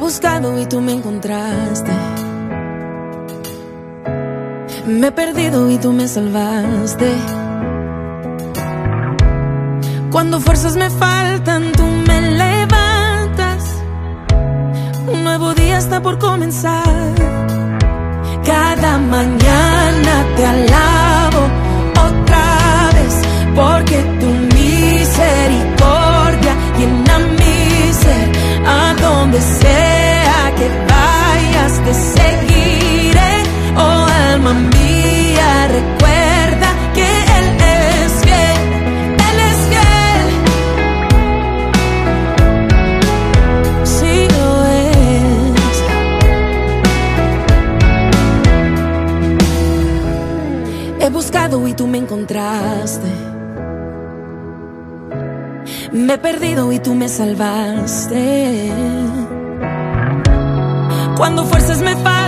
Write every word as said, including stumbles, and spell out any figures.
buscado y tú me encontraste. Me he perdido y tú me salvaste. Cuando fuerzas me faltan, tú me levantas. Un nuevo día está por comenzar. Cada mañana te alabo otra vez, porque tu misericordia llena mi ser. A donde sea que vayas te seguiré. Oh alma mía, recuerda que Él es fiel. Él es fiel. Sí lo es. He buscado y tú me encontraste. Me he perdido y tú me salvaste. Cuando fuerzas me faltan,